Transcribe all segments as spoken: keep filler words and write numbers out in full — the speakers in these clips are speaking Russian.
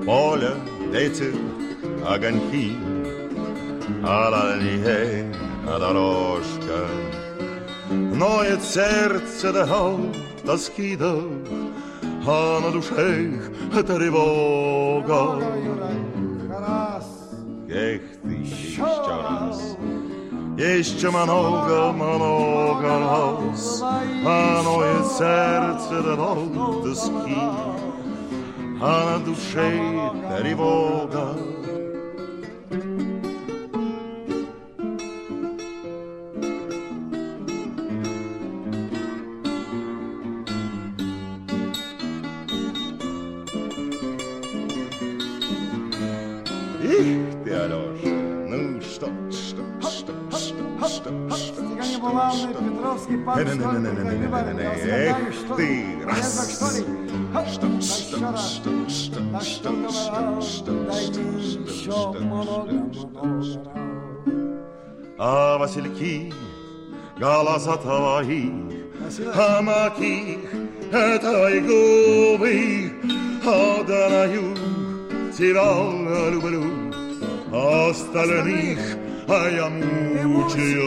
Поле, ветер, огоньки, а дальняя дорожка. Ноет сердце до тоски, до, а на душе тревога. Эх ты, еще раз, еще много, много раз, а ноет сердце до тоски, а на душе тревога. Их ты, Алеша, ну что, что, что, что, что, что, Петровский парк, эх ты, раз, что, что, что, что, что, что, что, что, а васильки, голоса твои, а маки, твои губы, отдаю тебя люблю, остальных а я мучаю.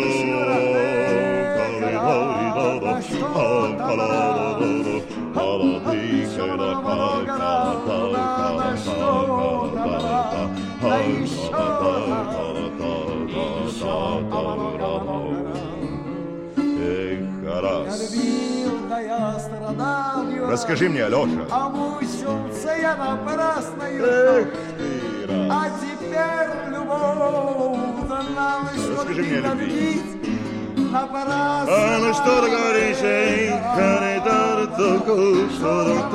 Расскажи мне, Алеша. А мучился я напрасною. Эх ты, раз. А теперь любовь нам что любить напрасно. А ну что ты говоришь, эй, коридор, только что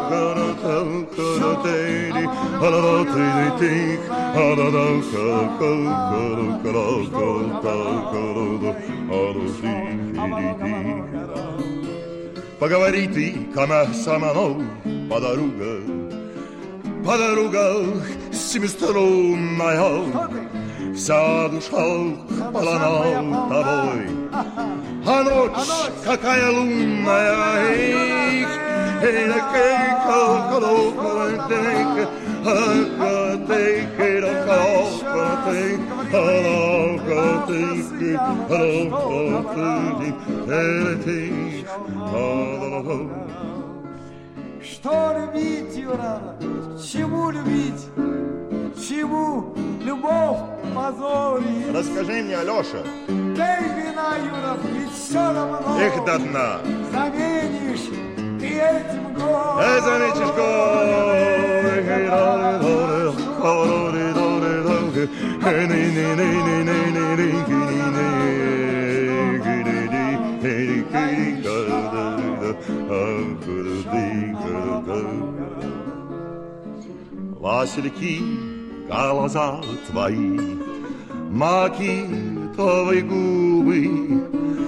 поговори ты, она со мной, подруга, подруга семиструнная, вся душа полна тобой, а ночь какая лунная, эх, эй, на кейка, колокола, тейка, а тейка, колокола, тейка, колокола, тейка, колокола, тейка. Что любить, Юра? Чему любить? Чему любовь позорит? Расскажи мне, Алеша. Дай вина, Юра, ведь все равно. Эх, до дна. Заменишь ты этим горем. Эй, заметишь васильки, глаза твои, маки твои губы,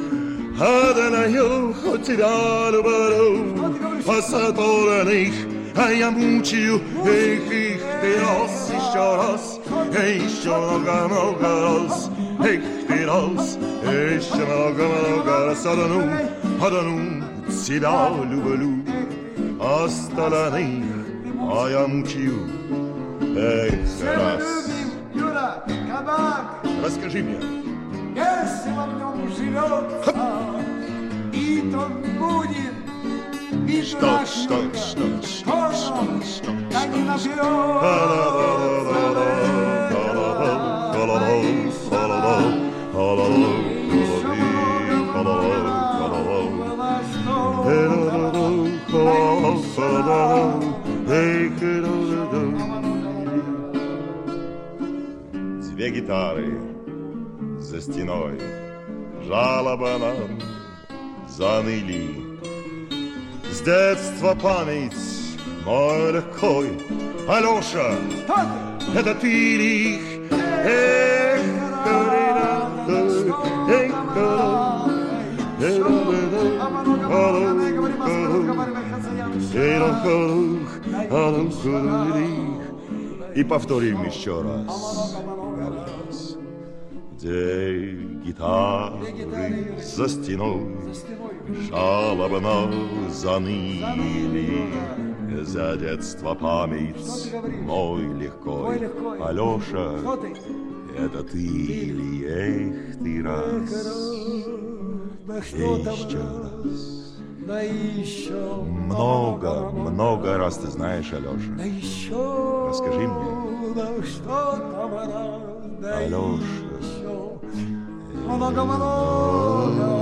отдаю от тебя люблю, остальных а я мучаю, эх, их ты раз, еще раз, еще много-много раз, эх ты раз, еще много-много раз, одну, одну тебя люблю, остальных а я мучаю, эх, раз. Юра, кабак. Расскажи мне. Если во нем живется, и то будет видно Что, наш что, юга. что, что, что, что, Да не Две гитары за стеной, жалоба нам заныли. С детства память мой легкой. Алеша, это ты ли? Эх, и повторим еще раз. Где гитары за стеной жалобно заныли. За детство память мой легкой, легкой. Алеша, Кто ты? это ты или эх ты раз, Да что там еще раз? раз. Да еще Много, много раз ты знаешь, Алеша. Да еще Расскажи мне. Да что там раз? Да Алеша. еще много-много